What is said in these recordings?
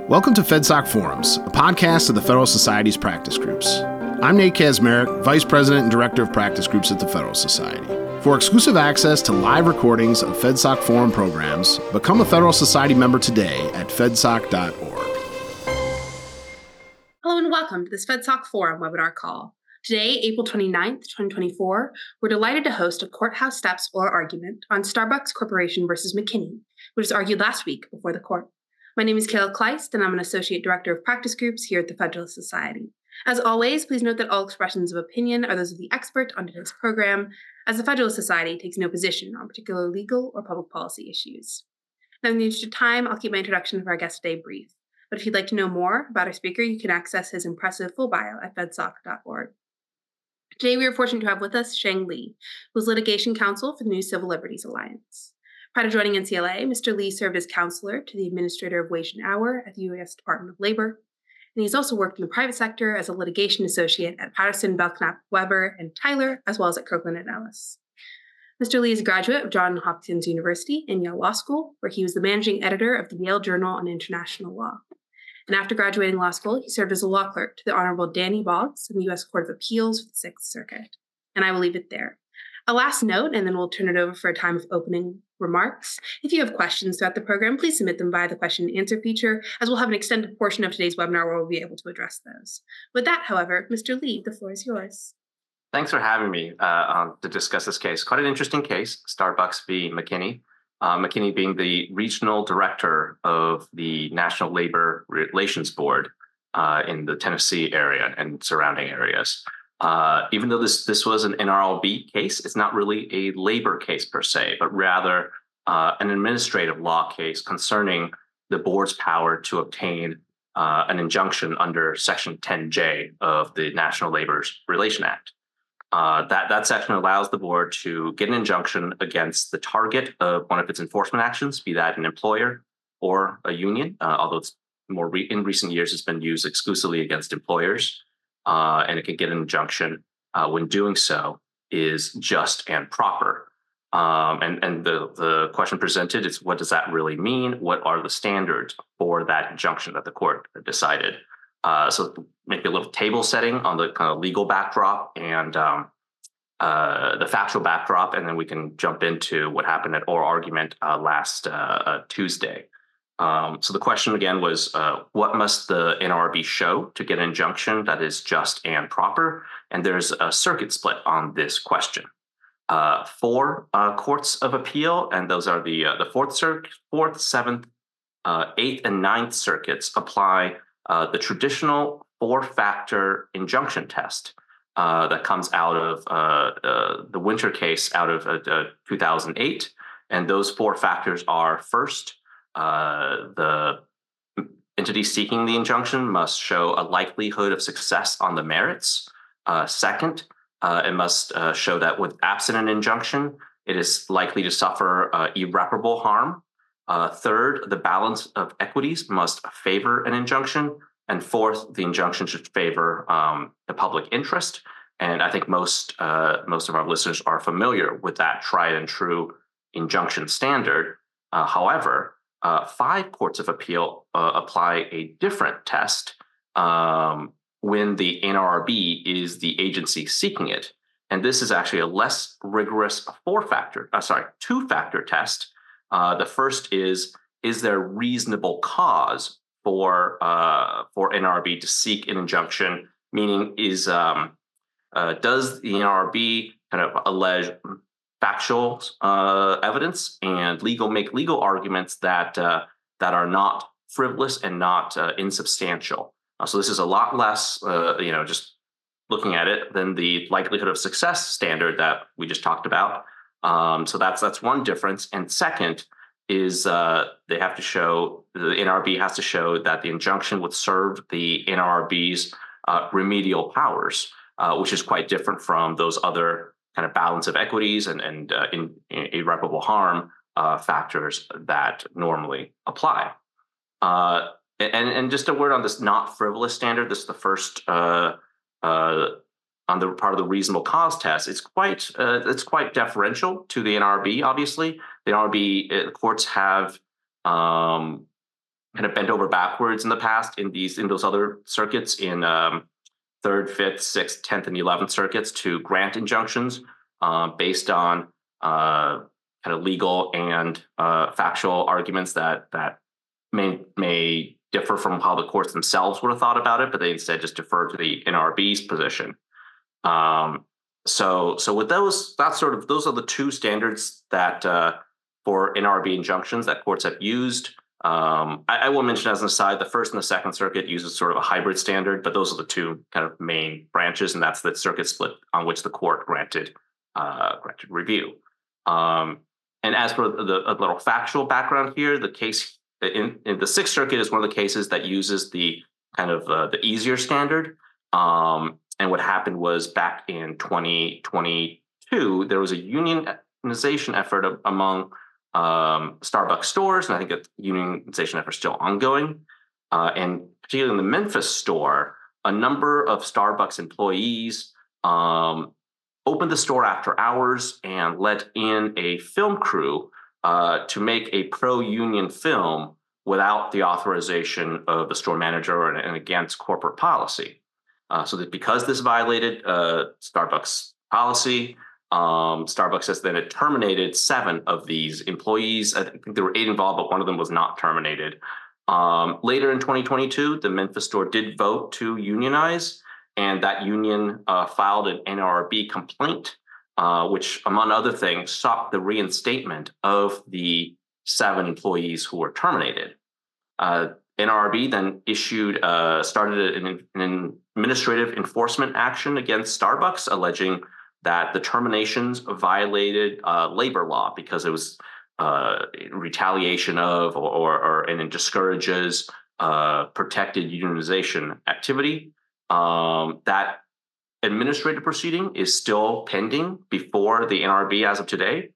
Welcome to FedSoc Forums, a podcast of the Federal Society's practice groups. I'm Nate Kazmarek, Vice President and Director of Practice Groups at the Federal Society. For exclusive access to live recordings of FedSoc Forum programs, become a Federal Society member today at fedsoc.org. Hello and welcome to this FedSoc Forum webinar call. Today, April 29th, 2024, we're delighted to host a courthouse steps oral argument on Starbucks Corporation versus McKinney, which was argued last week before the court. My name is Kayla Kleist, and I'm an Associate Director of Practice Groups here at the Federalist Society. As always, please note that all expressions of opinion are those of the expert on today's program, as the Federalist Society takes no position on particular legal or public policy issues. Now, in the interest of time, I'll keep my introduction of our guest today brief. But if you'd like to know more about our speaker, you can access his impressive full bio at fedsoc.org. Today, we are fortunate to have with us Sheng Li, who is litigation counsel for the New Civil Liberties Alliance. Prior to joining NCLA, Mr. Li served as counselor to the Administrator of Wage and Hour at the U.S. Department of Labor, and he's also worked in the private sector as a litigation associate at Patterson, Belknap, Weber, and Tyler, as well as at Kirkland & Ellis. Mr. Li is a graduate of Johns Hopkins University and Yale Law School, where he was the managing editor of the Yale Journal on International Law. And after graduating law school, he served as a law clerk to the Honorable Danny Boggs in the U.S. Court of Appeals for the Sixth Circuit. And I will leave it there. A last note, and then we'll turn it over for a time of opening remarks. If you have questions throughout the program, please submit them via the question and answer feature, as we'll have an extended portion of today's webinar where we'll be able to address those. With that, however, Mr. Li, the floor is yours. Thanks for having me to discuss this case. Quite an interesting case, Starbucks v. McKinney. McKinney being the regional director of the National Labor Relations Board in the Tennessee area and surrounding areas. Even though this was an NLRB case, it's not really a labor case per se, but rather an administrative law case concerning the board's power to obtain an injunction under Section 10J of the National Labor Relations Act. That section allows the board to get an injunction against the target of one of its enforcement actions, be that an employer or a union, although it's in recent years it's been used exclusively against employers, and it can get an injunction when doing so is just and proper. And the question presented is, what does that really mean? What are the standards for that injunction that the court decided? So maybe a little table setting on the kind of legal backdrop and the factual backdrop, and then we can jump into what happened at oral argument last Tuesday. So the question again was, what must the NLRB show to get an injunction that is just and proper? And there's a circuit split on this question. Four courts of appeal, and those are the Fourth, Seventh, Eighth, and Ninth Circuits apply the traditional four-factor injunction test that comes out of the Winter case out of 2008. And those four factors are: first, the entity seeking the injunction must show a likelihood of success on the merits. Second, it must show that with absent an injunction, it is likely to suffer irreparable harm. Third, the balance of equities must favor an injunction. And fourth, the injunction should favor the public interest. And I think most of our listeners are familiar with that tried and true injunction standard. However, five courts of appeal apply a different test when the NLRB is the agency seeking it. And this is actually a less rigorous two-factor test. The first is there reasonable cause for NLRB to seek an injunction? Meaning, does the NLRB kind of allege factual evidence and make legal arguments that are not frivolous and not insubstantial? So this is a lot less, just looking at it, than the likelihood of success standard that we just talked about. So that's one difference. And second is the NLRB has to show that the injunction would serve the NLRB's remedial powers, which is quite different from those other kind of balance of equities and irreparable harm factors that normally apply. And just a word on this not frivolous standard. This is the first on the part of the reasonable cause test. It's quite deferential to the NLRB. Obviously, the NLRB courts have kind of bent over backwards in the past in those other circuits in 3rd, 5th, 6th, 10th, and 11th circuits to grant injunctions based on kind of legal and factual arguments that may differ from how the courts themselves would have thought about it, but they instead just defer to the NRB's position. So with those are the two standards that for NRB injunctions that courts have used. I will mention as an aside, the 1st and the 2nd Circuit uses sort of a hybrid standard, but those are the two kind of main branches, and that's the circuit split on which the court granted review. And as for a little factual background here, the case in the 6th Circuit is one of the cases that uses the kind of the easier standard. And what happened was back in 2022, there was a unionization effort among Starbucks stores, and I think that unionization effort is still ongoing. And particularly in the Memphis store, a number of Starbucks employees opened the store after hours and let in a film crew to make a pro-union film without the authorization of the store manager and against corporate policy. So that because this violated Starbucks policy, Starbucks has then terminated 7 of these employees. I think there were 8 involved, but one of them was not terminated. Later in 2022, the Memphis store did vote to unionize, and that union filed an NLRB complaint, which, among other things, sought the reinstatement of the 7 employees who were terminated. NLRB then started an administrative enforcement action against Starbucks, alleging that the terminations violated labor law because it was retaliation of and it discourages protected unionization activity. That administrative proceeding is still pending before the NLRB as of today.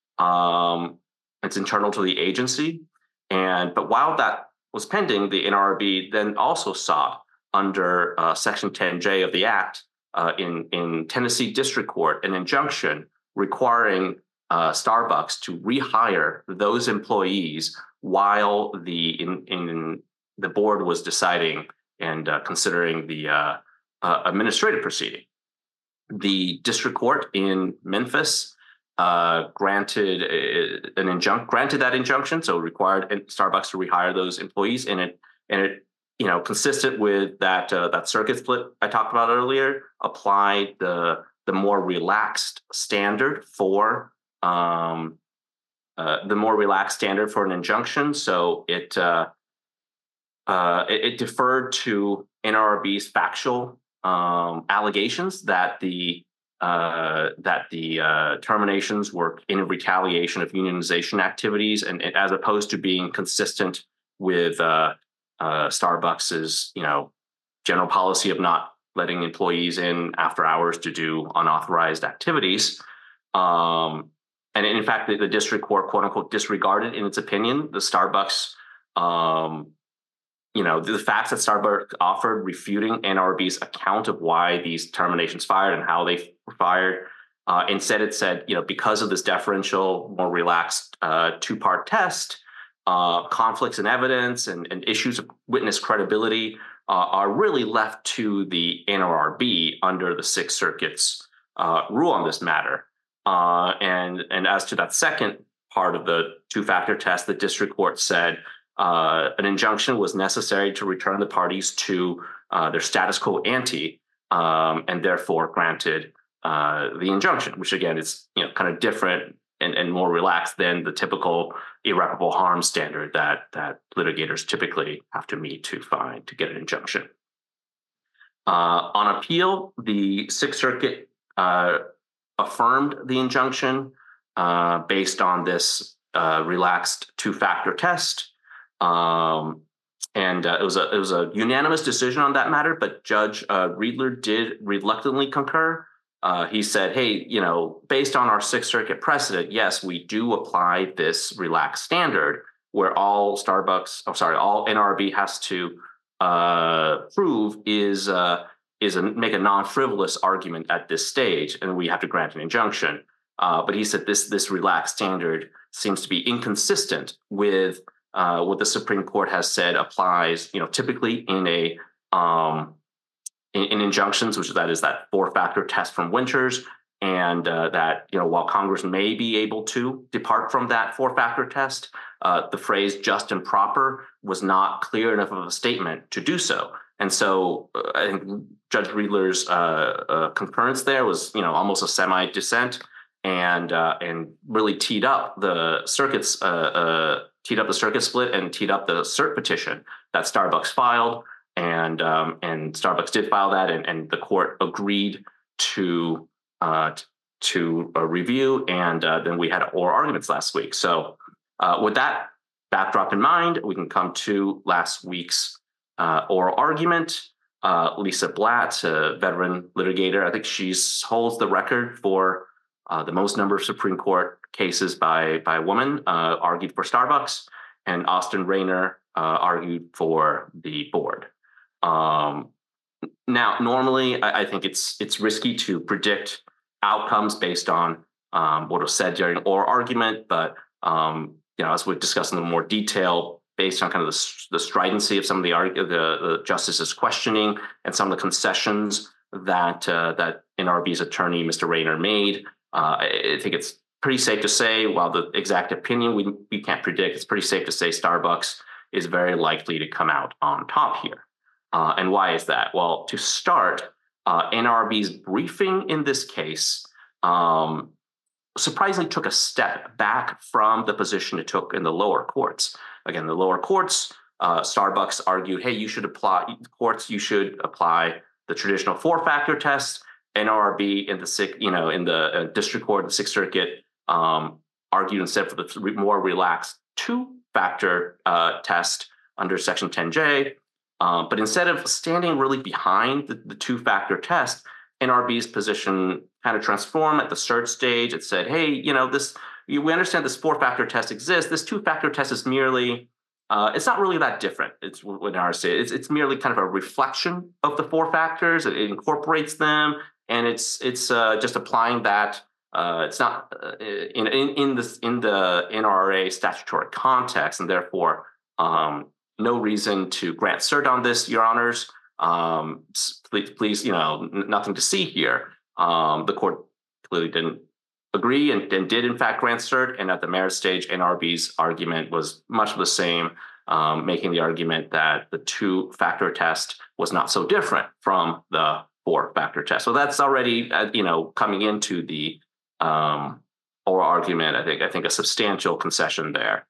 It's internal to the agency. But while that was pending, the NLRB then also sought under Section 10J of the Act in Tennessee District Court an injunction requiring Starbucks to rehire those employees while the board was deciding and considering the administrative proceeding. The district court in Memphis granted that injunction, so required Starbucks to rehire those employees, and it consistent with that circuit split I talked about earlier, applied the more relaxed standard for an injunction. So it deferred to NLRB's factual allegations that the terminations were in retaliation of unionization activities, and as opposed to being consistent with Starbucks's general policy of not letting employees in after hours to do unauthorized activities. And in fact, the district court, quote unquote, disregarded in its opinion the Starbucks, the facts that Starbucks offered refuting NLRB's account of why these terminations fired and how they were fired. Instead, it said, because of this deferential, more relaxed 2-part test, conflicts in evidence and issues of witness credibility are really left to the NLRB under the 6th Circuit's rule on this matter. And as to that second part of the 2-factor test, the district court said an injunction was necessary to return the parties to their status quo ante, and therefore granted the injunction, which again is kind of different and more relaxed than the typical irreparable harm standard that litigators typically have to meet to get an injunction. On appeal, the 6th Circuit affirmed the injunction based on this relaxed 2-factor test. And it was a unanimous decision on that matter, but Judge Riedler did reluctantly concur. He said, hey, based on our 6th Circuit precedent, yes, we do apply this relaxed standard where all NLRB has to prove is make a non-frivolous argument at this stage, and we have to grant an injunction. But he said this relaxed standard seems to be inconsistent with what the Supreme Court has said applies, typically in in injunctions, which that is that 4-factor test from Winters, and that while Congress may be able to depart from that 4-factor test, the phrase "just and proper" was not clear enough of a statement to do so. And so I think Judge Riedler's concurrence there was almost a semi-dissent, and really teed up the circuit split and teed up the cert petition that Starbucks filed, and Starbucks did file that, and the court agreed to review, and then we had oral arguments last week. So with that backdrop in mind, we can come to last week's oral argument. Lisa Blatt, a veteran litigator, I think she holds the record for the most number of Supreme Court cases by a woman, argued for Starbucks, and Austin Rayner argued for the board. Now, normally, I think it's risky to predict outcomes based on what was said during oral argument, but as we discussed in a little more detail, based on kind of the stridency of some of the justices' questioning and some of the concessions that NRB's attorney, Mr. Rayner, made, I think it's pretty safe to say, while the exact opinion we can't predict, it's pretty safe to say Starbucks is very likely to come out on top here. And why is that? Well, to start, NRB's briefing in this case surprisingly took a step back from the position it took in the lower courts. Again, the lower courts, Starbucks argued, hey, you should apply the traditional 4-factor test. NRB in the district court, the Sixth Circuit, argued instead for the more relaxed 2-factor test under Section 10J. But instead of standing really behind the 2-factor test, NRB's position kind of transformed at the cert stage. It said, hey, we understand this 4-factor test exists. This 2-factor test is merely, it's not really that different. It's what NRB say. It's merely kind of a reflection of the 4 factors. It incorporates them, and it's just applying that. It's not in the NRA statutory context, and therefore no reason to grant cert on this, Your Honors. Please, nothing to see here. The court clearly didn't agree and did in fact grant cert. And at the merit stage, NRB's argument was much the same, making the argument that the 2-factor test was not so different from the 4-factor test. So that's already, coming into the oral argument, I think a substantial concession there.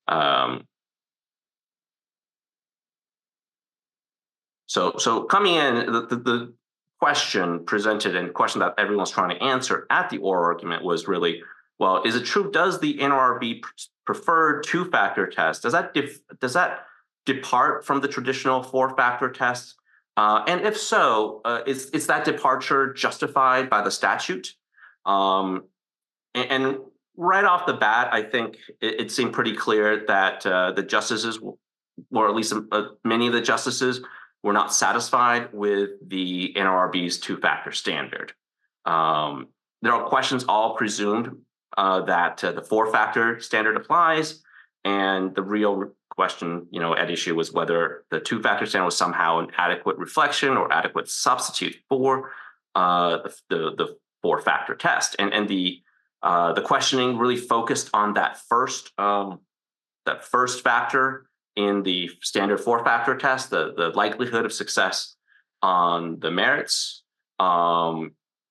So coming in, the question presented and question that everyone's trying to answer at the oral argument was really, well, is it true? Does the NRB prefer 2-factor test? Does that depart from the traditional 4-factor test? And if so, is that departure justified by the statute? And right off the bat, I think it seemed pretty clear that the justices, or at least many of the justices, were not satisfied with the NRB's 2-factor standard. There are questions all presumed that the 4-factor standard applies, and the real question, at issue was whether the 2-factor standard was somehow an adequate reflection or adequate substitute for the 4-factor test. And the questioning really focused on that first factor in the standard 4-factor test, the likelihood of success on the merits. Under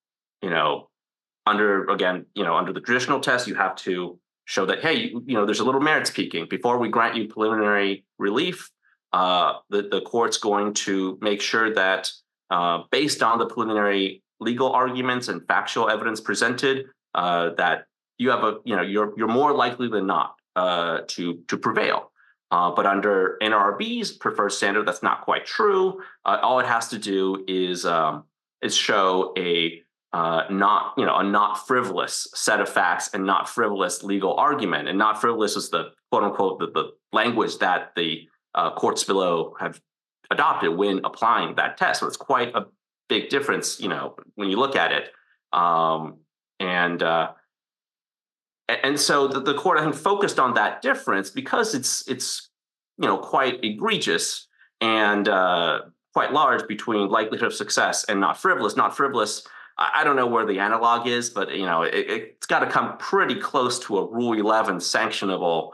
the traditional test, you have to show that, hey, there's a little merits peaking. Before we grant you preliminary relief, the court's going to make sure that based on the preliminary legal arguments and factual evidence presented, that you have you're more likely than not to prevail. But under NRB's preferred standard, that's not quite true. All it has to do is show a not frivolous set of facts and not frivolous legal argument. And not frivolous is the quote unquote the language that the courts below have adopted when applying that test. So it's quite a big difference, when you look at it. And so the court, I think, focused on that difference because it's quite egregious and quite large between likelihood of success and not frivolous. Not frivolous, I don't know where the analog is, but it's got to come pretty close to a Rule 11 sanctionable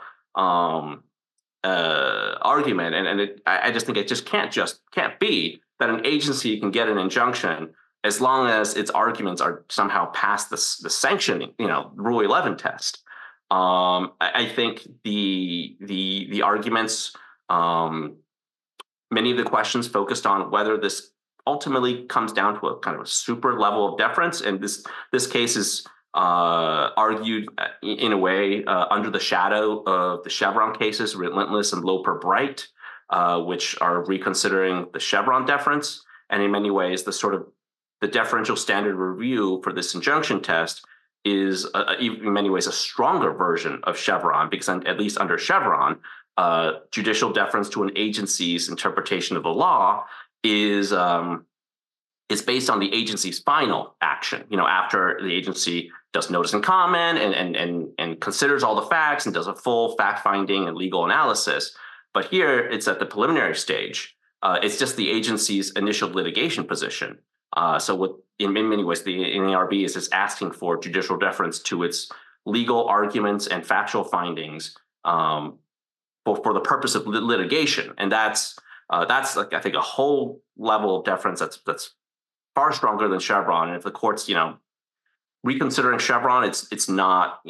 argument, and I just think it just can't be that an agency can get an injunction as long as its arguments are somehow past the sanctioning, Rule 11 test. I think the arguments, many of the questions focused on whether this ultimately comes down to a kind of a super level of deference, and this case is argued in a way under the shadow of the Chevron cases, Relentless and Loper Bright, which are reconsidering the Chevron deference, and in many ways the deferential standard review for this injunction test is in many ways a stronger version of Chevron, because at least under Chevron, judicial deference to an agency's interpretation of the law is based on the agency's final action. After the agency does notice and comment and considers all the facts and does a full fact finding and legal analysis. But here it's at the preliminary stage. It's just the agency's initial litigation position. So in many ways, the NARB is just asking for judicial deference to its legal arguments and factual findings for the purpose of litigation. And that's like, I think, a whole level of deference that's far stronger than Chevron. And if the court's, reconsidering Chevron, it's not,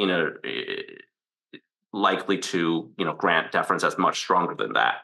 likely to, grant deference that's much stronger than that.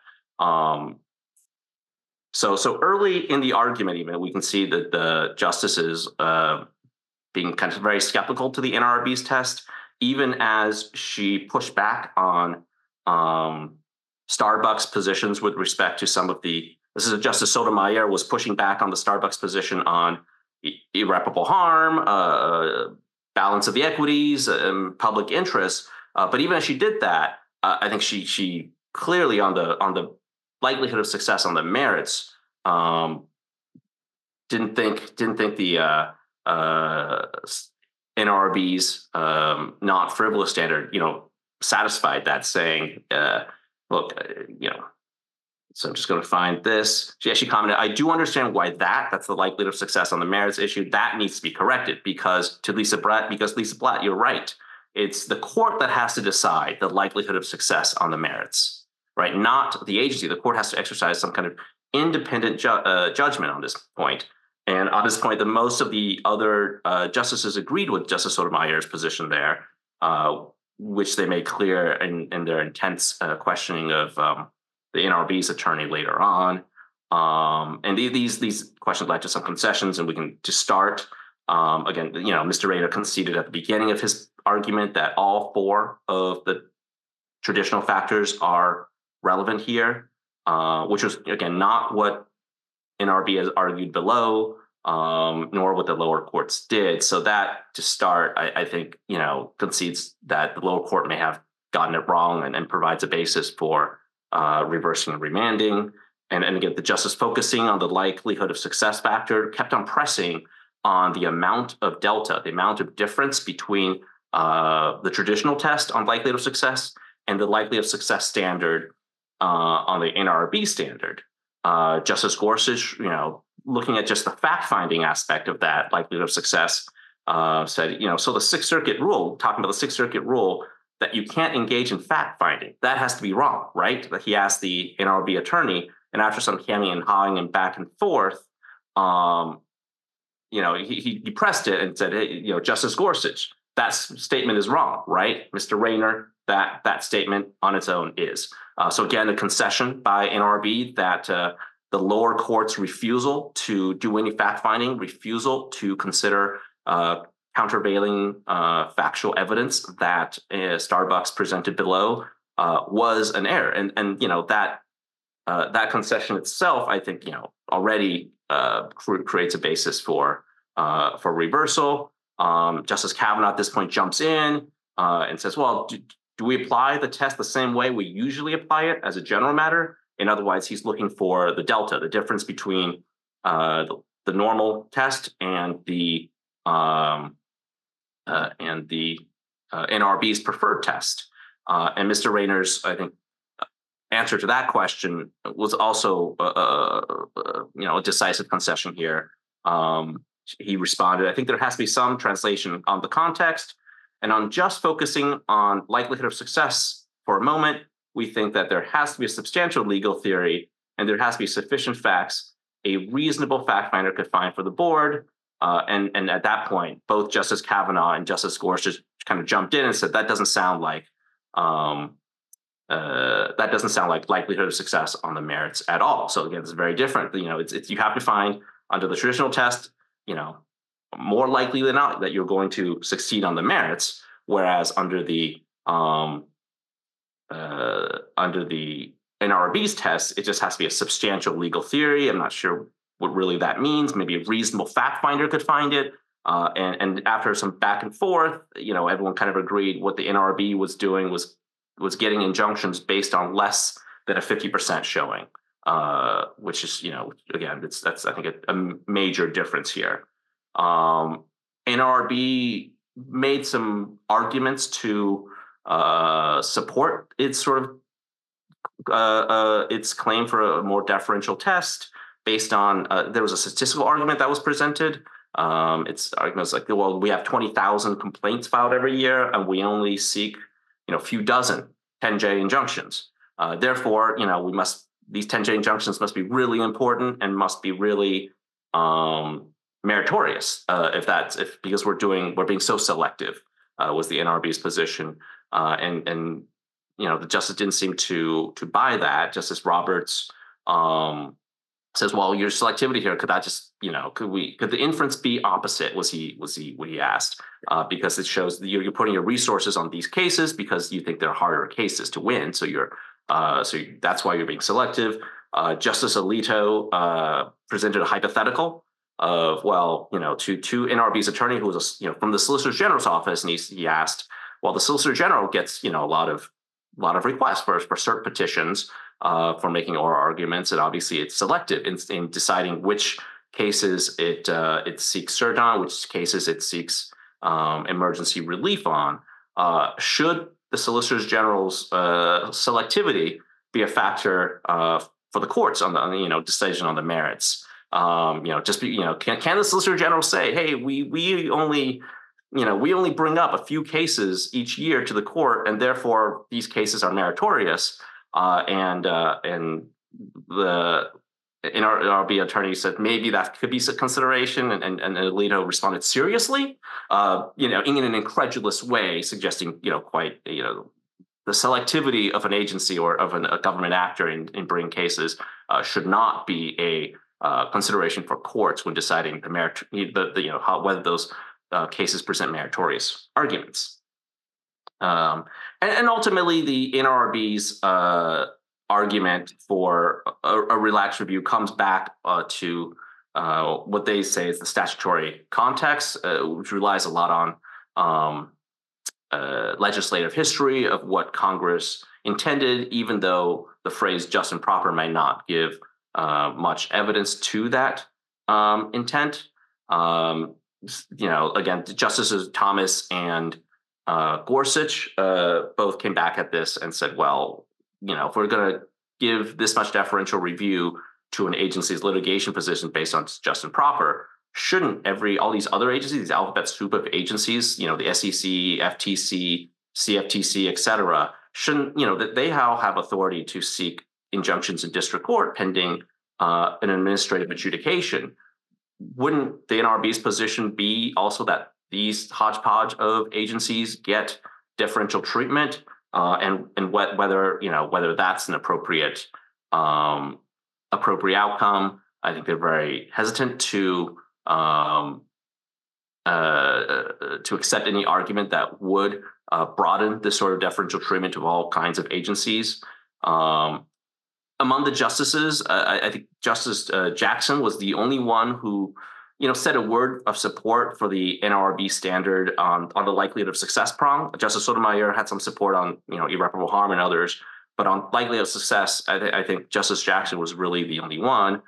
So early in the argument, even we can see that the justices being kind of very skeptical to the NLRB's test, even as she pushed back on Starbucks positions with respect to some of the. This is Justice Sotomayor was pushing back on the Starbucks position on irreparable harm, balance of the equities, public interest. But even as she did that, I think she clearly on the likelihood of success on the merits, didn't think the NLRB's not frivolous standard, satisfied that, saying, look, so I'm just going to find this. She actually commented, I do understand why that's the likelihood of success on the merits issue. That needs to be corrected because Lisa Blatt, you're right. It's the court that has to decide the likelihood of success on the merits, right? Not the agency. The court has to exercise some kind of independent judgment on this point. And on this point, the most of the other justices agreed with Justice Sotomayor's position there, which they made clear in their intense questioning of the NLRB's attorney later on. And these questions led to some concessions, and we can just start. Again, Mr. Rayner conceded at the beginning of his argument that all four of the traditional factors are relevant here, which was, again, not what NLRB has argued below, nor what the lower courts did. So that, to start, I think, concedes that the lower court may have gotten it wrong and provides a basis for reversing and remanding. And again, the justice focusing on the likelihood of success factor kept on pressing on the amount of delta, the amount of difference between the traditional test on likelihood of success and the likelihood of success standard on the NLRB standard. Justice Gorsuch, looking at just the fact-finding aspect of that likelihood of success, said, so the Sixth Circuit rule, talking about the Sixth Circuit rule, that you can't engage in fact-finding, that has to be wrong, right? But he asked the NLRB attorney, and after some hemming and hawing and back and forth, he pressed it and said, hey, Justice Gorsuch, that statement is wrong, right? Mr. Rayner, that statement on its own is. So again, a concession by NLRB that the lower court's refusal to do any fact-finding, refusal to consider countervailing factual evidence that Starbucks presented below was an error. And that concession itself, I think, already creates a basis for reversal. Justice Kavanaugh at this point jumps in and says, well, do we apply the test the same way we usually apply it as a general matter? In other words, he's looking for the delta, the difference between the normal test and the NRB's preferred test. And Mr. Rayner's, I think, answer to that question was also, a decisive concession here. He responded, I think there has to be some translation on the context, and on just focusing on likelihood of success for a moment, we think that there has to be a substantial legal theory and there has to be sufficient facts a reasonable fact finder could find for the board. And at that point, both Justice Kavanaugh and Justice Gorsuch kind of jumped in and said that doesn't sound like likelihood of success on the merits at all. So again, it's very different. It's you have to find under the traditional test, more likely than not that you're going to succeed on the merits, whereas under the NRB's test, it just has to be a substantial legal theory. I'm not sure what really that means. Maybe a reasonable fact finder could find it. And after some back and forth, everyone kind of agreed what the NRB was doing was getting injunctions based on less than a 50% showing, which is, again, that's I think a major difference here. NRB made some arguments to support its its claim for a more deferential test based on there was a statistical argument that was presented. Its arguments like, well, we have 20,000 complaints filed every year, and we only seek a few dozen 10J injunctions. Therefore, these 10J injunctions must be really important and must be really meritorious. Because we're being so selective, was the NRB's position, and the justice didn't seem to buy that. Justice Roberts says, well, your selectivity here, could that just, could the inference be opposite? Was what he asked, because it shows that you're putting your resources on these cases because you think they're harder cases to win. So that's why you're being selective. Justice Alito presented a hypothetical of, to NRB's attorney who was, from the Solicitor General's office, and he asked, well, the Solicitor General gets, a lot of requests for cert petitions for making oral arguments, and obviously it's selective in deciding which cases it seeks cert on, which cases it seeks emergency relief on. Should the Solicitor General's selectivity be a factor for the courts on the decision on the merits? Can the Solicitor General say, hey, we only bring up a few cases each year to the court, and therefore these cases are meritorious. And the NRB attorney said maybe that could be a consideration, and Alito responded seriously, in an incredulous way, suggesting quite the selectivity of an agency or of a government actor in bringing cases should not be a consideration for courts when deciding the merit, whether those cases present meritorious arguments. And ultimately, the NRB's argument for a relaxed review comes back to what they say is the statutory context, which relies a lot on legislative history of what Congress intended, even though the phrase just and proper may not give much evidence to that intent. Again, Justices Thomas and Gorsuch both came back at this and said, well, if we're going to give this much deferential review to an agency's litigation position based on just and proper, shouldn't all these other agencies, these alphabet soup of agencies, the SEC, FTC, CFTC, et cetera, shouldn't, that they all have authority to seek injunctions in district court pending an administrative adjudication? Wouldn't the NRB's position be also that these hodgepodge of agencies get differential treatment, and whether that's an appropriate outcome? I think they're very hesitant to accept any argument that would broaden this sort of deferential treatment of all kinds of agencies. Among the justices, I think Justice Jackson was the only one who, said a word of support for the NRB standard on the likelihood of success prong. Justice Sotomayor had some support on, irreparable harm and others, but on likelihood of success, I think Justice Jackson was really the only one.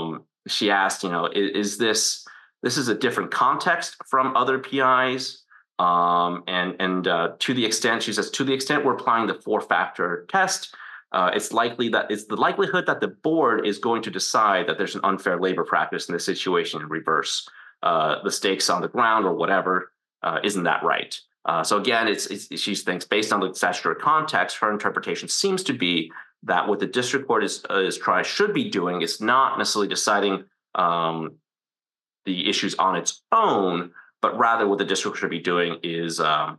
She asked, is this is a different context from other PIs? And to the extent, she says, to the extent we're applying the 4-factor test, it's the likelihood that the board is going to decide that there's an unfair labor practice in this situation and reverse the stakes on the ground or whatever. Isn't that right? So again, she thinks based on the statutory context, her interpretation seems to be that what the district court should be doing is not necessarily deciding the issues on its own, but rather what the district should be doing is trying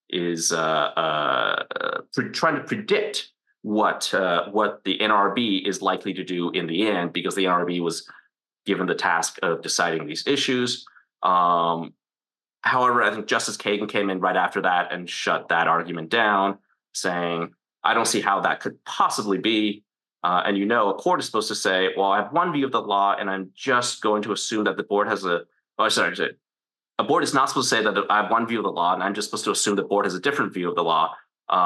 to predict what the NRB is likely to do in the end, because the NRB was given the task of deciding these issues. However, I think Justice Kagan came in right after that and shut that argument down, saying, I don't see how that could possibly be. And a court is supposed to say, well, I have one view of the law, and I'm just going to assume that the board has a board is not supposed to say that I have one view of the law, and I'm just supposed to assume the board has a different view of the law.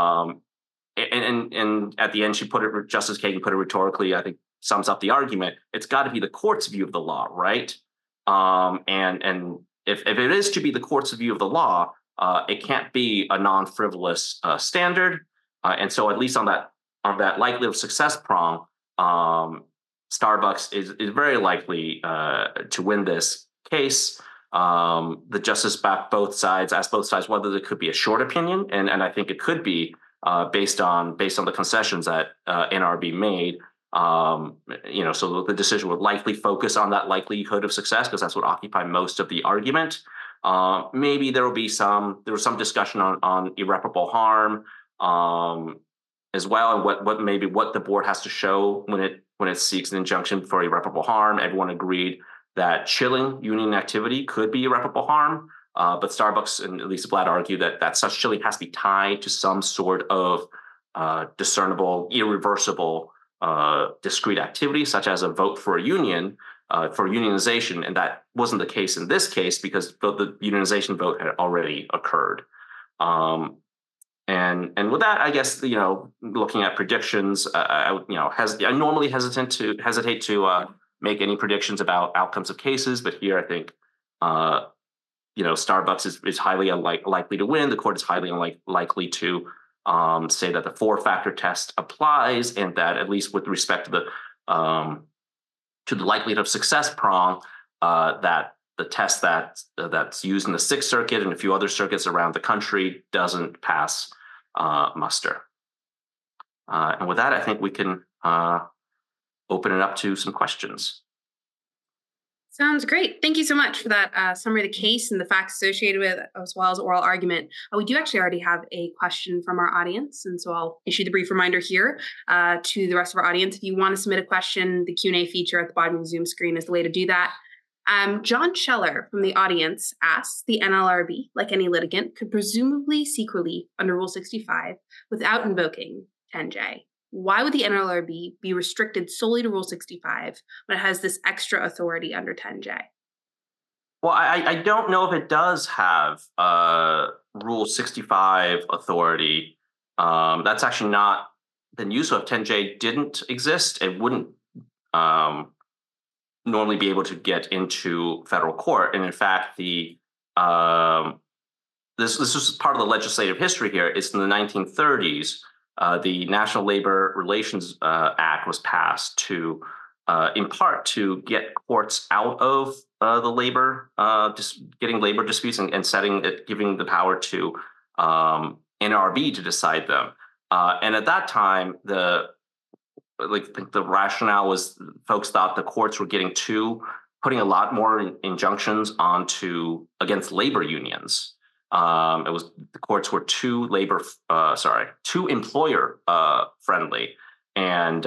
And at the end, Justice Kagan put it rhetorically, I think sums up the argument. It's got to be the court's view of the law, right? And if it is to be the court's view of the law, it can't be a non-frivolous standard. And so at least on that likelihood of success prong, Starbucks is very likely to win this case. The justice asked both sides whether there could be a short opinion, and I think it could be based on the concessions that NRB made. So the decision would likely focus on that likelihood of success because that's what occupied most of the argument. Maybe there was some discussion on irreparable harm as well, and what the board has to show when it seeks an injunction for irreparable harm. Everyone agreed that chilling union activity could be irreparable harm, but Starbucks and Lisa Blatt argue that such chilling has to be tied to some sort of discernible, irreversible discrete activity, such as a vote for a union, for unionization, and that wasn't the case in this case because the unionization vote had already occurred. And with that, I guess looking at predictions, I normally hesitate to make any predictions about outcomes of cases, but here I think Starbucks is highly unlikely to win. The court is highly unlikely to say that the 4-factor test applies, and that at least with respect to the likelihood of success prong, that the test that's used in the Sixth Circuit and a few other circuits around the country doesn't pass muster. And with that, I think we can open it up to some questions. Sounds great. Thank you so much for that summary of the case and the facts associated with it, as well as oral argument. We do actually already have a question from our audience, and so I'll issue the brief reminder here to the rest of our audience. If you want to submit a question, the Q&A feature at the bottom of the Zoom screen is the way to do that. John Scheller from the audience asks, the NLRB, like any litigant, could presumably seek relief under Rule 65 without invoking 10J. Why would the NLRB be restricted solely to Rule 65 when it has this extra authority under 10J? Well, I don't know if it does have Rule 65 authority. That's actually not been used. So if 10J didn't exist, it wouldn't normally be able to get into federal court. And in fact, this was part of the legislative history here. It's in the 1930s. The National Labor Relations Act was passed in part to get courts out of the labor, getting labor disputes and giving the power to NRB to decide them. And at that time, the rationale was folks thought the courts were putting a lot more injunctions against labor unions. The courts were too employer friendly, and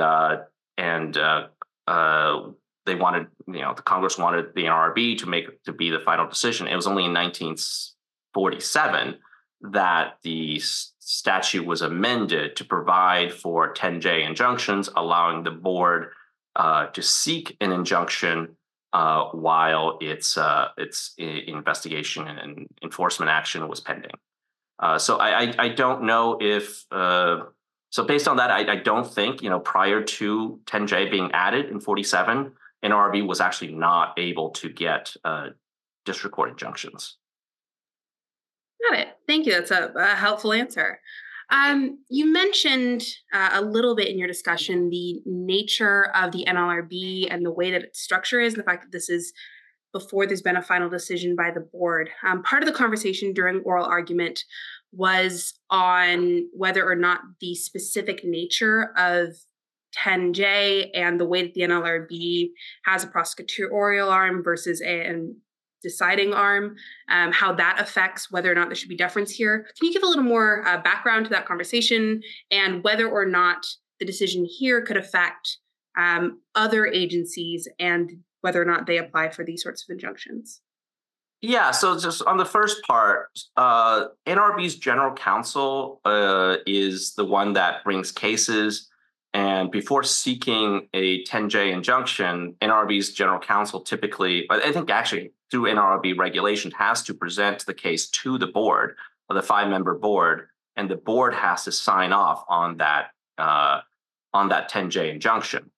they wanted, the Congress wanted the NLRB to be the final decision. It was only in 1947 that the statute was amended to provide for 10J injunctions, allowing the board to seek an injunction while its investigation and enforcement action was pending. So I don't know if so based on that, I don't think prior to 10J being added in 47, NLRB was actually not able to get district court injunctions. Got it. Thank you. That's a helpful answer. You mentioned a little bit in your discussion the nature of the NLRB and the way that its structure is, and the fact that this is before there's been a final decision by the board. Part of the conversation during oral argument was on whether or not the specific nature of 10J and the way that the NLRB has a prosecutorial arm versus an deciding arm, how that affects whether or not there should be deference here. Can you give a little more background to that conversation and whether or not the decision here could affect other agencies and whether or not they apply for these sorts of injunctions? Yeah, so just on the first part, NRB's general counsel is the one that brings cases. And before seeking a 10J injunction, NRB's general counsel typically, I think actually through NRB regulation, has to present the case to the board, or the 5-member board, and the board has to sign off on that 10J injunction.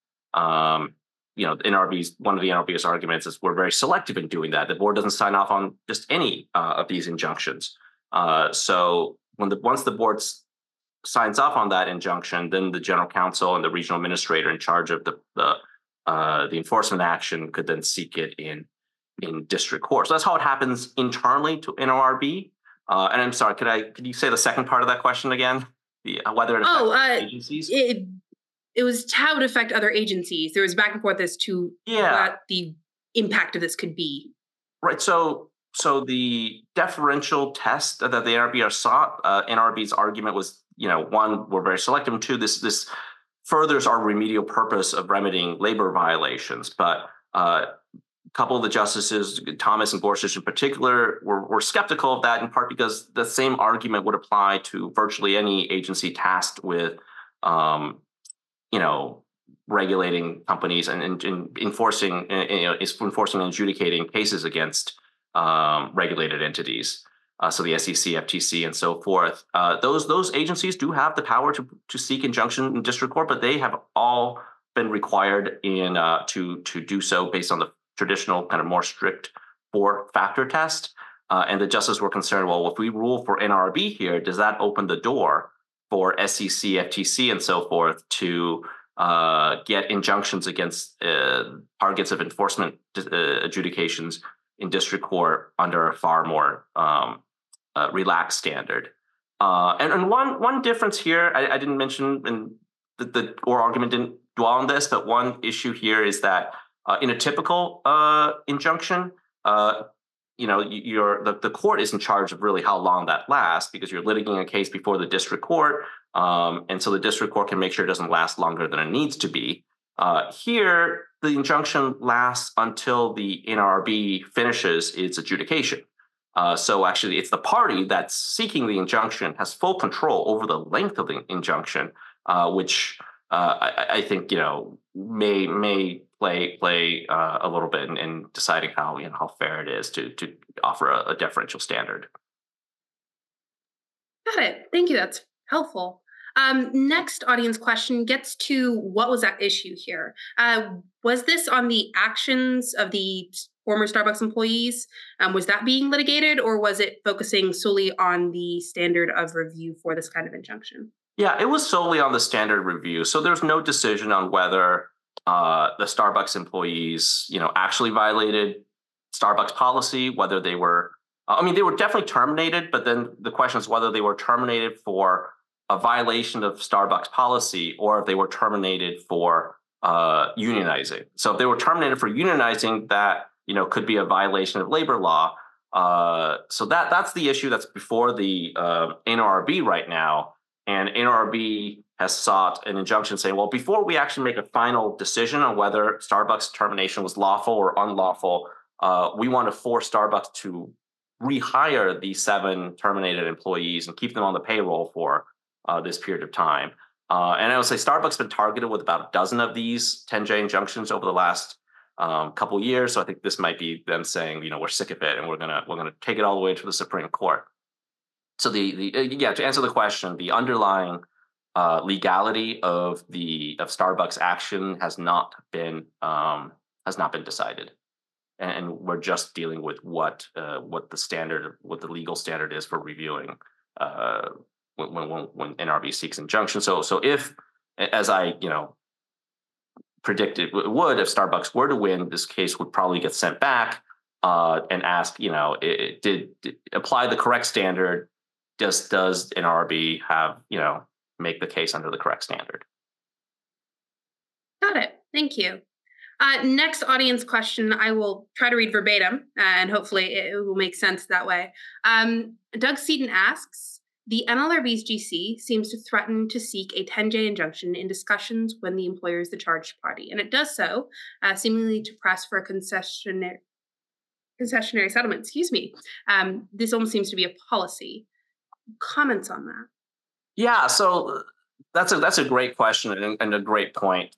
NRB's one of the NRB's arguments is we're very selective in doing that. The board doesn't sign off on just any of these injunctions. So once the board signs off on that injunction, then the general counsel and the regional administrator in charge of the enforcement action could then seek it in district court. So that's how it happens internally to NLRB. And I'm sorry, could you say the second part of that question again? Whether it affects agencies? It was how it would affect other agencies. There was back and forth as to what the impact of this could be. Right. So the deferential test that the NRB sought, NRB's argument was, one, we're very selective, and two, this furthers our remedial purpose of remedying labor violations. But a couple of the justices, Thomas and Gorsuch in particular, were skeptical of that, in part because the same argument would apply to virtually any agency tasked with regulating companies and enforcing and adjudicating cases against regulated entities. So the SEC, FTC, and so forth. Those agencies do have the power to seek injunction in district court, but they have all been required to do so based on the traditional kind of more strict 4-factor test. And the justices were concerned, well, if we rule for NRB here, does that open the door for SEC, FTC, and so forth to get injunctions against targets of enforcement adjudications in district court under a far more relaxed standard? And one difference here, I didn't mention, and the oral argument didn't dwell on this, but one issue here is that in a typical injunction, the court is in charge of really how long that lasts, because you're litigating a case before the district court, and so the district court can make sure it doesn't last longer than it needs to be. Here, the injunction lasts until the NRB finishes its adjudication. So actually, it's the party that's seeking the injunction has full control over the length of the injunction, which I think may play a little bit in deciding how fair it is to offer a deferential standard. Got it. Thank you. That's helpful. Next audience question gets to what was at issue here. Was this on the actions of the former Starbucks employees? Was that being litigated, or was it focusing solely on the standard of review for this kind of injunction? Yeah, it was solely on the standard review. So there's no decision on whether the Starbucks employees, actually violated Starbucks policy, whether they were, they were definitely terminated, but then the question is whether they were terminated for a violation of Starbucks policy or if they were terminated for unionizing. So if they were terminated for unionizing, that, could be a violation of labor law. So that's the issue that's before the NRB right now. And NRB has sought an injunction saying, well, before we actually make a final decision on whether Starbucks termination was lawful or unlawful, we want to force Starbucks to rehire these 7 terminated employees and keep them on the payroll for this period of time. And I would say Starbucks has been targeted with about a dozen of these 10J injunctions over the last couple of years. So I think this might be them saying, we're sick of it and we're gonna take it all the way to the Supreme Court. So to answer the question, the underlying legality of Starbucks action has not been decided. and we're just dealing with what the legal standard is for reviewing when NRB seeks injunction. So if, as I predicted it would, if Starbucks were to win, this case would probably get sent back and ask, did apply the correct standard? Does NRB have, make the case under the correct standard? Got it. Thank you. Next audience question, I will try to read verbatim, and hopefully it will make sense that way. Doug Seaton asks, the NLRB's GC seems to threaten to seek a 10J injunction in discussions when the employer is the charged party, and it does so seemingly to press for a concessionary settlement. This almost seems to be a policy. Comments on that? Yeah, so that's a great question and a great point.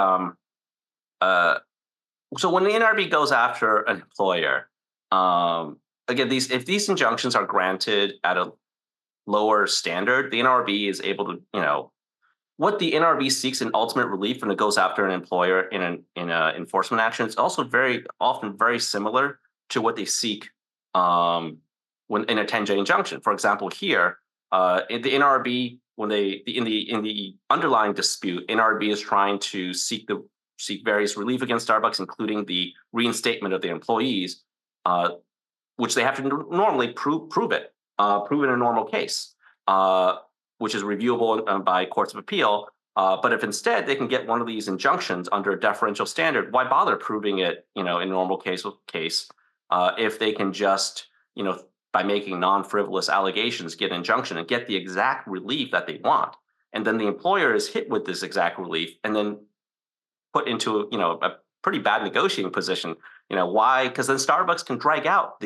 So when the NRB goes after an employer, again, if these injunctions are granted at a lower standard, the NRB is able to, what the NRB seeks in ultimate relief when it goes after an employer in an enforcement action, it's also very often very similar to what they seek when in a 10J injunction. For example, here, in the NRB, in the underlying dispute, NRB is trying to seek various relief against Starbucks, including the reinstatement of the employees, which they have to normally prove in a normal case, which is reviewable by courts of appeal. But if instead they can get one of these injunctions under a deferential standard, why bother proving it, in a normal case if they can just, by making non-frivolous allegations, get an injunction and get the exact relief that they want. And then the employer is hit with this exact relief and then put into, a pretty bad negotiating position. Why? Because then Starbucks can drag out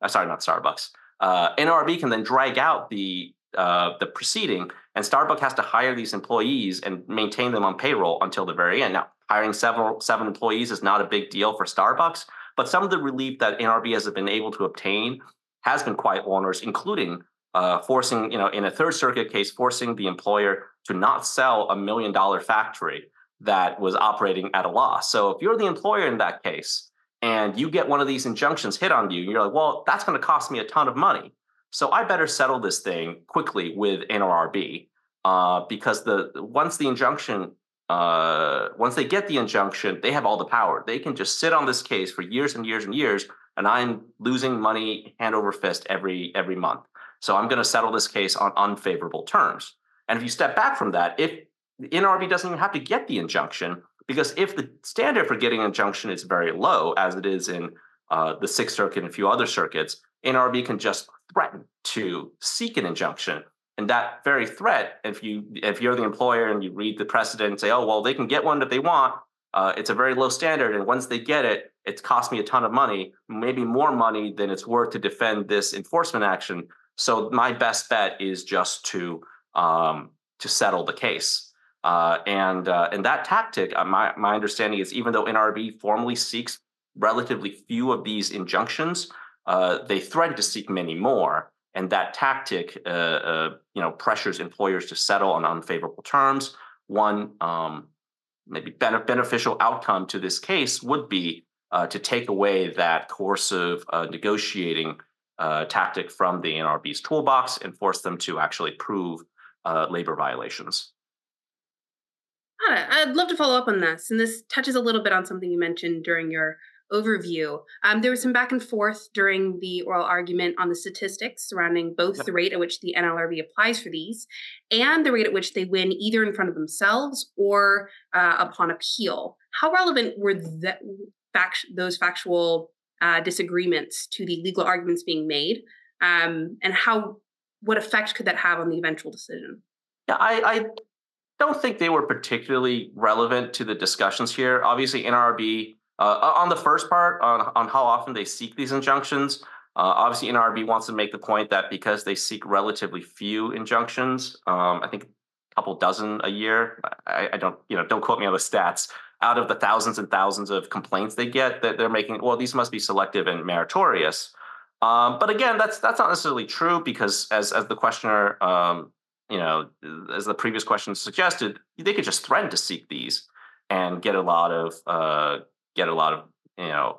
NRB can then drag out the proceeding, and Starbucks has to hire these employees and maintain them on payroll until the very end. Now, hiring seven employees is not a big deal for Starbucks, but some of the relief that NRB has been able to obtain has been quite onerous, including forcing, in a Third Circuit case, forcing the employer to not sell $1 million factory that was operating at a loss. So if you're the employer in that case and you get one of these injunctions hit on you, you're like, well, that's going to cost me a ton of money. So I better settle this thing quickly with NLRB because once they get the injunction, they have all the power. They can just sit on this case for years and years and years, and I'm losing money hand over fist every month. So I'm going to settle this case on unfavorable terms. And if you step back from that, if the NLRB doesn't even have to get the injunction, because if the standard for getting an injunction is very low, as it is in the Sixth Circuit and a few other circuits, NLRB can just threaten to seek an injunction. And that very threat, if you're the employer and you read the precedent and say, oh, well, they can get one if they want, it's a very low standard. And once they get it, it's cost me a ton of money, maybe more money than it's worth to defend this enforcement action. So my best bet is just to settle the case. And that tactic, my understanding is, even though NLRB formally seeks relatively few of these injunctions, they threaten to seek many more. And that tactic, pressures employers to settle on unfavorable terms. One maybe beneficial outcome to this case would be to take away that coercive negotiating tactic from the NLRB's toolbox and force them to actually prove labor violations. I'd love to follow up on this. And this touches a little bit on something you mentioned during your overview. There was some back and forth during the oral argument on the statistics surrounding both the rate at which the NLRB applies for these and the rate at which they win either in front of themselves or upon appeal. How relevant were those factual disagreements to the legal arguments being made? And what effect could that have on the eventual decision? Yeah, I don't think they were particularly relevant to the discussions here. Obviously, NLRB, on the first part, on how often they seek these injunctions, obviously NLRB wants to make the point that because they seek relatively few injunctions, I think a couple dozen a year, I don't quote me on the stats, out of the thousands and thousands of complaints they get, that they're making, well, these must be selective and meritorious. But again, that's not necessarily true, because as the questioner, as the previous question suggested, they could just threaten to seek these and get a lot of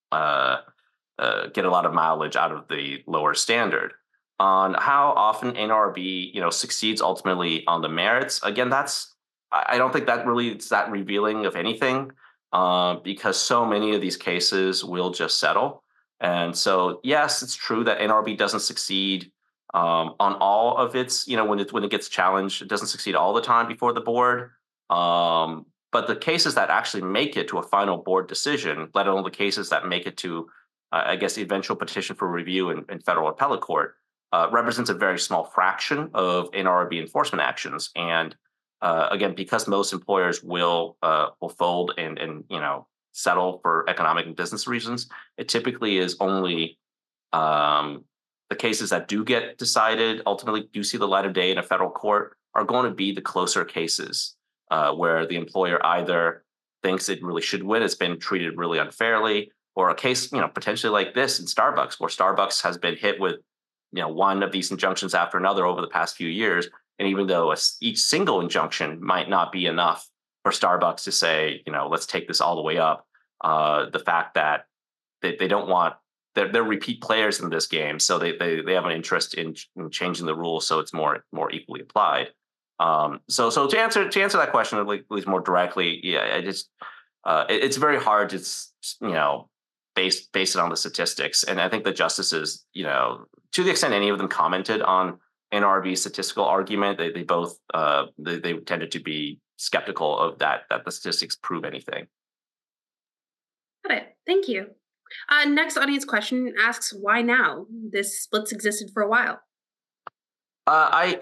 get a lot of mileage out of the lower standard. On how often NLRB succeeds ultimately on the merits, again, I don't think that really is that revealing of anything, because so many of these cases will just settle. And so, yes, it's true that NLRB doesn't succeed on all of its, when it gets challenged, it doesn't succeed all the time before the board. But the cases that actually make it to a final board decision, let alone the cases that make it to, I guess, the eventual petition for review in federal appellate court, represents a very small fraction of NLRB enforcement actions. And again, because most employers will fold and settle for economic and business reasons, it typically is only the cases that do get decided, ultimately do see the light of day in a federal court, are going to be the closer cases where the employer either thinks it really should win, it's been treated really unfairly, or a case potentially like this in Starbucks, where Starbucks has been hit with one of these injunctions after another over the past few years. And even though each single injunction might not be enough for Starbucks to say, let's take this all the way up, the fact that they don't want, they're repeat players in this game, so they have an interest in changing the rules so it's more equally applied. So to answer that question at least more directly, yeah, it's very hard to base it on the statistics. And I think the justices, to the extent any of them commented on NLRB's statistical argument, they both they tended to be skeptical of that the statistics prove anything. Got it. Thank you. Next audience question asks, why now? This splits existed for a while. I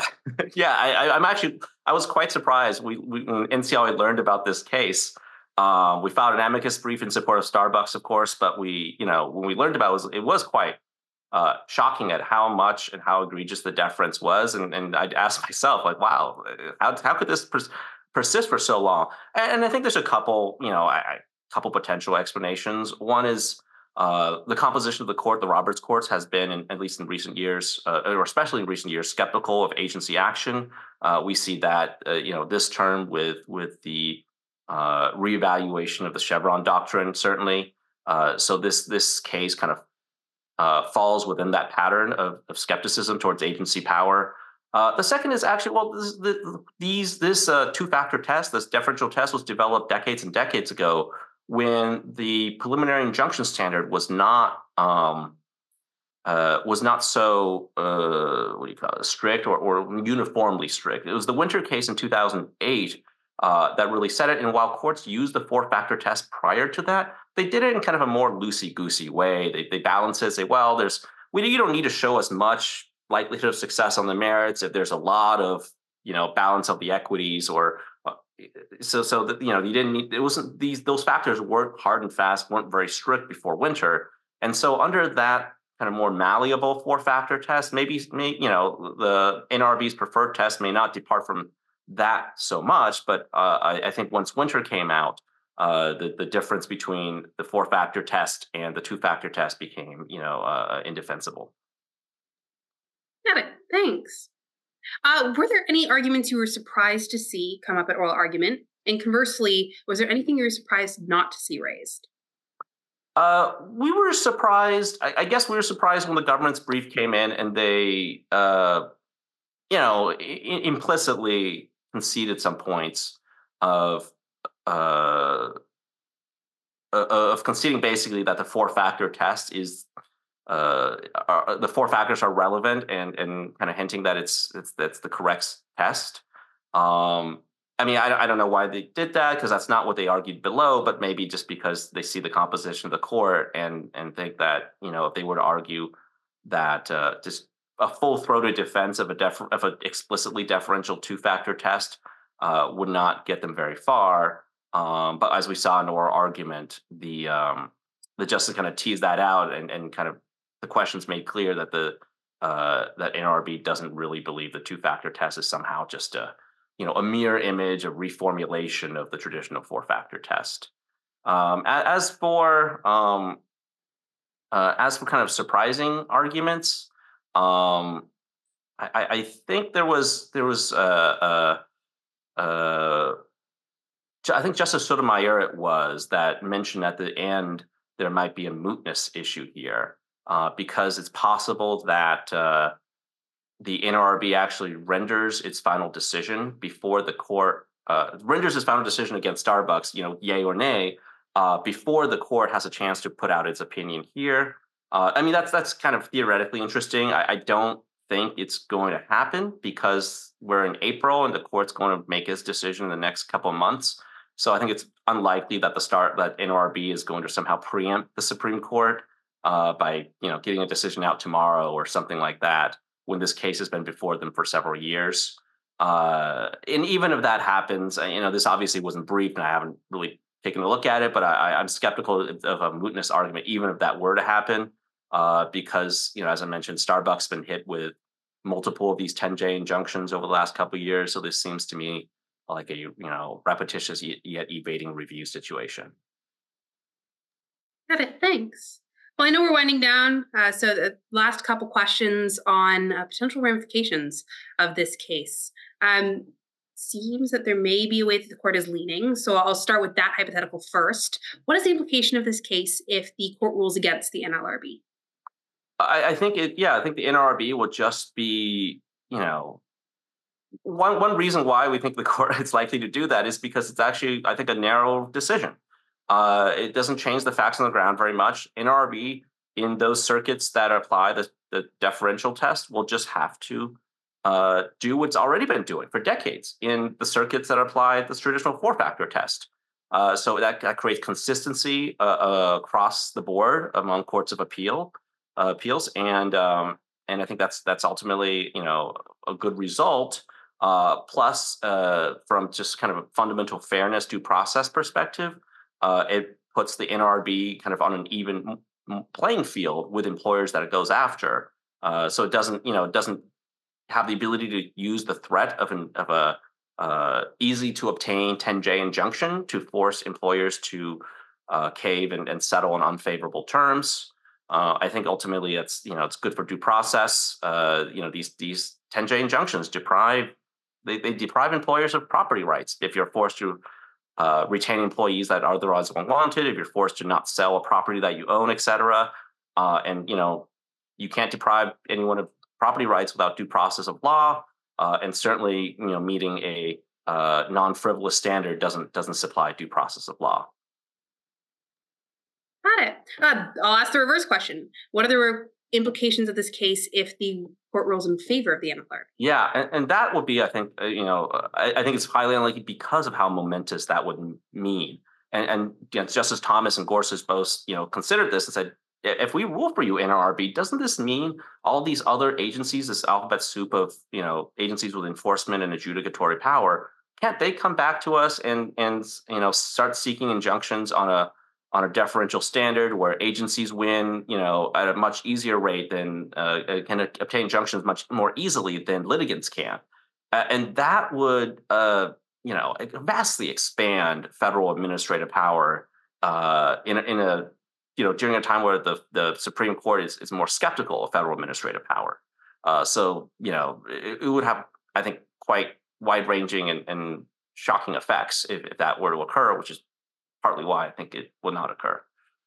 was quite surprised. When NCLA learned about this case, we filed an amicus brief in support of Starbucks, of course, but when we learned about it was quite shocking at how much and how egregious the deference was. And I'd ask myself, like, wow, how could this persist for so long? And I think there's a couple potential explanations. One is the composition of the court. The Roberts courts has been, at least in recent years, or especially in recent years, skeptical of agency action. We see that, this term with the reevaluation of the Chevron doctrine, certainly. So this case kind of falls within that pattern of skepticism towards agency power. The second is actually, this two-factor test, this deferential test, was developed decades and decades ago when the preliminary injunction standard was not so strict or uniformly strict. It was the Winter case in 2008 that really set it. And while courts used the four-factor test prior to that, they did it in kind of a more loosey-goosey way. They balance it, say, well, you don't need to show as much likelihood of success on the merits if there's a lot of balance of the equities, or so that you didn't need, it wasn't those factors weren't hard and fast, weren't very strict before Winter. And so under that kind of more malleable four-factor test, maybe the NLRB's preferred test may not depart from that so much, but I think once Winter came out, the difference between the four-factor test and the two-factor test became indefensible. Got it. Thanks. Were there any arguments you were surprised to see come up at oral argument? And conversely, was there anything you were surprised not to see raised? We were surprised. I guess we were surprised when the government's brief came in and they, implicitly conceded some points of conceding basically that the four-factor test is. The four factors are relevant and kind of hinting that that's the correct test. I don't know why they did that, because that's not what they argued below, but maybe just because they see the composition of the court and think that if they were to argue that just a full-throated defense of an explicitly deferential two-factor test would not get them very far. But as we saw in oral argument, the justice kind of teased that out and kind of the questions made clear that that NLRB doesn't really believe the two-factor test is somehow just a mirror image, a reformulation of the traditional four-factor test. As for kind of surprising arguments, I think there was I think Justice Sotomayor that mentioned at the end there might be a mootness issue here, because it's possible that the NLRB actually renders its final decision before the court renders its final decision against Starbucks, yay or nay, before the court has a chance to put out its opinion here. I mean, that's kind of theoretically interesting. I don't think it's going to happen because we're in April and the court's going to make its decision in the next couple of months. So I think it's unlikely that that NLRB is going to somehow preempt the Supreme Court by getting a decision out tomorrow or something like that, when this case has been before them for several years. And even if that happens, this obviously wasn't briefed, and I haven't really taken a look at it, but I'm skeptical of a mootness argument, even if that were to happen, because, as I mentioned, Starbucks has been hit with multiple of these 10J injunctions over the last couple of years. So this seems to me like a, repetitious yet evading review situation. Got it. Thanks. Well, I know we're winding down, so the last couple questions on potential ramifications of this case. Seems that there may be a way that the court is leaning, so I'll start with that hypothetical first. What is the implication of this case if the court rules against the NLRB? I think the NLRB will just be, one reason why we think the court is likely to do that is because it's actually, I think, a narrow decision. It doesn't change the facts on the ground very much. NLRB, in those circuits that apply the deferential test, will just have to do what's already been doing for decades in the circuits that apply the traditional four-factor test. So that creates consistency across the board among courts of appeals, and I think that's ultimately a good result. Plus, from just kind of a fundamental fairness due process perspective, it puts the NLRB kind of on an even playing field with employers that it goes after. So it doesn't have the ability to use the threat of a easy to obtain 10J injunction to force employers to cave and settle on unfavorable terms. I think ultimately it's good for due process. These 10J injunctions deprive employers of property rights if you're forced to retain employees that are otherwise unwanted, if you're forced to not sell a property that you own, et cetera. And you can't deprive anyone of property rights without due process of law, and certainly meeting a non-frivolous standard doesn't supply due process of law. Got it. I'll ask the reverse question. What are the implications of this case if the court rules in favor of the NLRB? Yeah, and that would be, I think, I think it's highly unlikely because of how momentous that would mean. And Justice Thomas and Gorsuch both, considered this and said, if we rule for you, NLRB, doesn't this mean all these other agencies, this alphabet soup of agencies with enforcement and adjudicatory power, can't they come back to us and start seeking injunctions on a deferential standard where agencies win at a much easier rate than can obtain injunctions much more easily than litigants can, and that would vastly expand federal administrative power in a during a time where the Supreme Court is more skeptical of federal administrative power. So it would have, I think, quite wide-ranging and shocking effects if that were to occur, which is partly why I think it will not occur.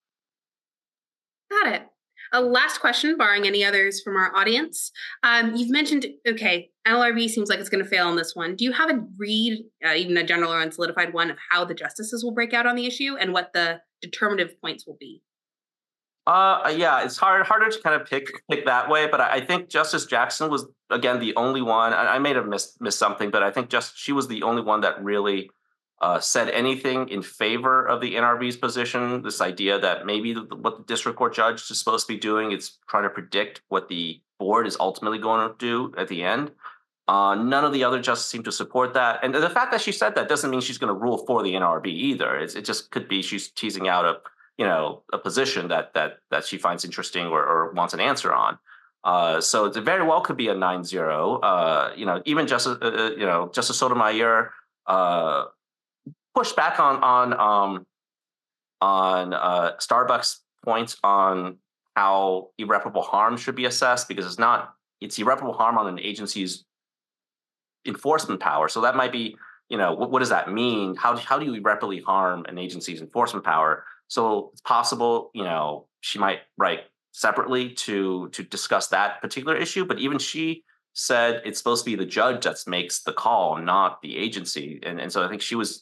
Got it. A last question, barring any others from our audience. You've mentioned, NLRB seems like it's going to fail on this one. Do you have a read, even a general or unsolidified one, of how the justices will break out on the issue and what the determinative points will be? Yeah, it's harder to kind of pick that way, but I think Justice Jackson was, again, the only one. I may have missed something, but I think she was the only one that really said anything in favor of the NLRB's position. This idea that maybe what the district court judge is supposed to be doing is trying to predict what the board is ultimately going to do at the end. None of the other justices seem to support that, and the fact that she said that doesn't mean she's going to rule for the NLRB either. It just could be she's teasing out a position that she finds interesting or wants an answer on. So it very well could be a 9-0. Even Justice Sotomayor pushed back on Starbucks' points on how irreparable harm should be assessed, because it's irreparable harm on an agency's enforcement power. So that might be what does that mean? How do you irreparably harm an agency's enforcement power? So it's possible, she might write separately to discuss that particular issue, but even she said it's supposed to be the judge that makes the call, not the agency. And so I think she was,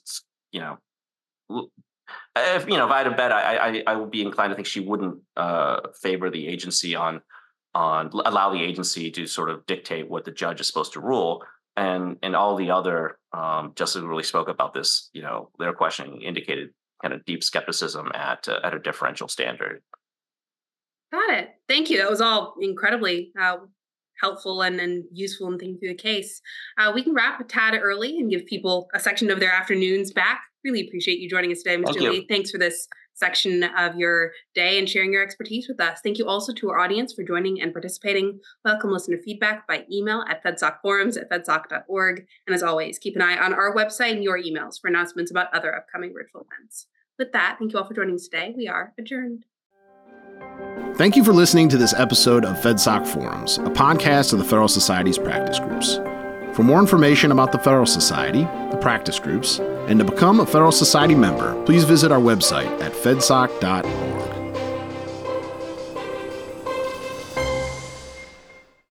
if I had a bet, I would be inclined to think she wouldn't favor the agency on allow the agency to sort of dictate what the judge is supposed to rule. And all the other justices who really spoke about this, their questioning indicated kind of deep skepticism at a differential standard. Got it. Thank you. That was all incredibly helpful and useful in thinking through the case. We can wrap a tad early and give people a section of their afternoons back. Really appreciate you joining us today, Mr. Lee. Thanks for this section of your day and sharing your expertise with us. Thank you also to our audience for joining and participating. Welcome listener feedback by email at fedsocforums@fedsoc.org. And as always, keep an eye on our website and your emails for announcements about other upcoming virtual events. With that, thank you all for joining us today. We are adjourned. Thank you for listening to this episode of FedSoc Forums, a podcast of the Federal Society's practice groups. For more information about the Federal Society, the practice groups, and to become a Federal Society member, please visit our website at fedsoc.org.